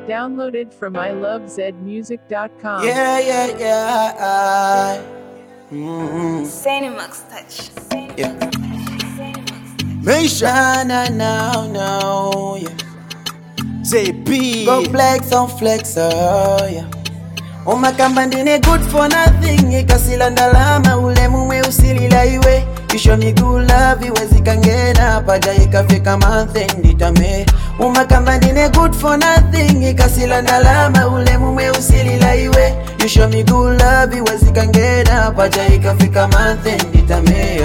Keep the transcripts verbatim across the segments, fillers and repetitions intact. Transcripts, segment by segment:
Downloaded from I love zed music dot com. Yeah, yeah, yeah. Mm-hmm. Cinemax touch. Yeah. Misha, na, na, no, yeah. J P. Go flex on flex, oh, yeah. Umakamba ndine good for nothing. Ikasila ndalama ule mume usilila iwe. Kisho miguu love iwezi kangena. Paja ikafika manthe nditame. Umakamba ndine good for nothing. Ikasila ndalama ule mume usilila iwe. Kisho miguu love iwezi kangena. Paja ikafika manthe nditame.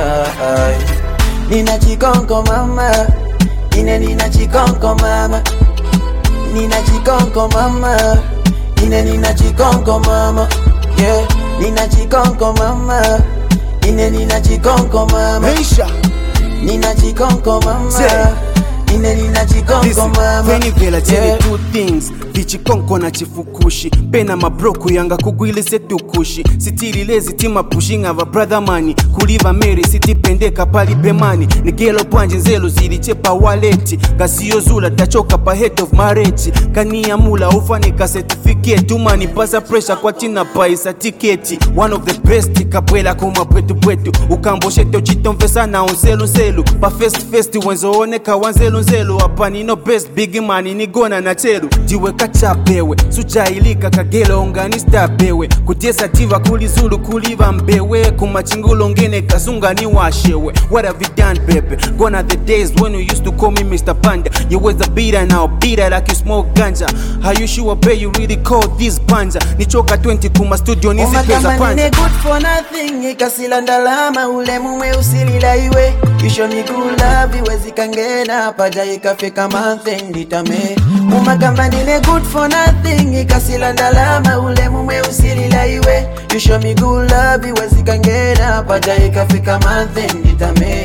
Nina chikonko mama. Ine nina chikonko mama. Nina chikonko mama. Ine nina chikonko mama, yeah. Nina chikonko mama. Ine nina chikonko mama. Misha. Nina chikonko mama. Say. Ine nina chikonko mama. Veni vela tell yeah. you two things. Vichikonko na chifukushi. Pena mabroku yanga kugwile setukushi. Sitiri lezi tima pushing ava brother money. Kuliva Mary siti pendeka pali pemani. Nigelo panje nzelo zili chepa waleti. Gasiyo zula tachoka pa head of marriage. Kania mula ufanika certificate. Umani pasa pressure kwa tina paisa tiketi. One of the best kapwela kuma pwetu pwetu. Ukambo sheto chitomvesa na unselu nselu. Pa fest fest wenzo oneka wanzelu nzelu. Apani no best big money ni gona na chelu. Jiwe kachapewe sujailika kagelo onganista bewe. Kutiesa tiva kulizulu kuliva mbewe. Kumachingulu ngene kazunga ni washewe. What have you done baby? Gone are the days when you used to call me Mister Panda. You was a beater now beater like you smoke ganja. How you sure pay you really call this panja? Nichoka twenty kuma studio nisi pesa panja. Nine good for nothing. Ikasila ndalama ule mume usilila iwe. Kisho miguu love iwezi kangena. Paja ikafika manthe nditame. Umakamba nine good for nothing. Ikasila ndalama ule mume usilila iwe. Kisho miguu love iwezi kangena. Paja ikafika manthe nditame.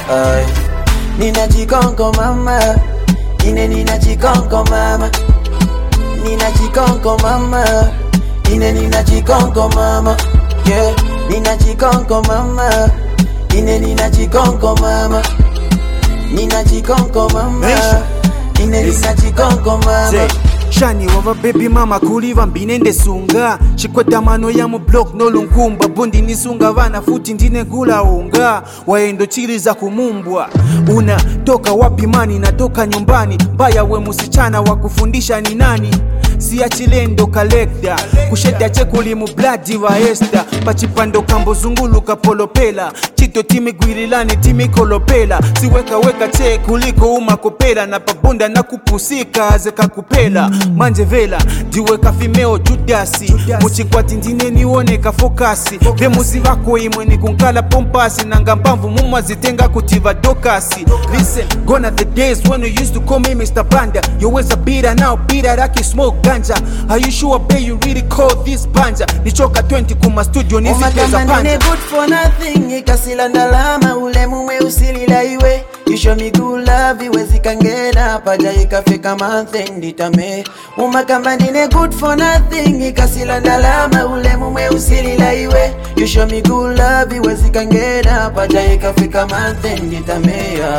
Nina chikonko mama. Ine nina chikonko mama. Nina chikonko mama. Ine nina chikonko mama, yeah. Nina chikonko mama. Ine nina chikonko mama. Nina chikonko mama. Ine nina chikonko mama. Shani wava baby mama kuliva mbinende sunga. Shikweta mano ya mu block no lunkumba. Bundi nisunga vana futi ndine gula unga. Waendo chili za kumumbwa. Una toka wapi mani na toka nyumbani. Mbaya we musichana wakufundisha ni nani. Siya chilendo kalekda. Kusheta chekuli mu blood wa esta. Pachipando kambo zungulu kapolopela. Chito timi guirilani timi kolopela. Siweka weka che kuliko umakopela. Na pabunda na kupusika zeka kupela. Manje vela, diweka fimeo judasi. Muchikwati ndine nione ka fokasi. Vemuzi vako imwe ni kunkala pompasi. Nanga mpamvu mumwa zitenga kutiva dokasi. Listen, gone are the days when you used to call me Mister Panda. You was a beater now beater like you smoke ganja. Are you sure babe you really call this panja? Nichoka twenty kuma studio nisi pesa panja. Nine good for nothing. Ikasila ndalama ule mume usilila iwe. Kisho miguu love iwezi kangena. Paja ikafika manthe nditame. Umakamba ndine good for nothing. Ikasila ndalama ule mume usilila iwe. Kisho miguu love iwezi kangena. Paja ikafika manthe nditame.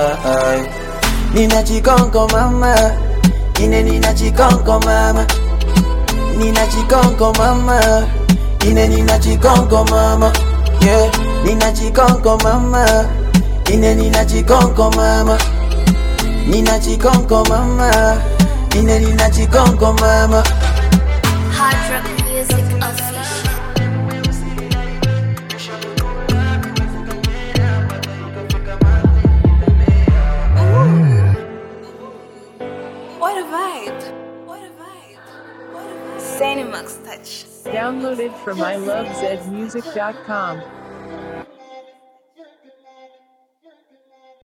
Nina chikonko mama. Ine nina chikonko mama. Nina chikonko mama. Ine nina chikonko mama, yeah. Nina chikonko mama. Ine nina chikonko mama. Nina chikonko mama. Ine nina chikonko mama. Hard rock music official. What a vibe. What a vibe. What a vibe. Cinemax touch. Downloaded from I love zed music dot com.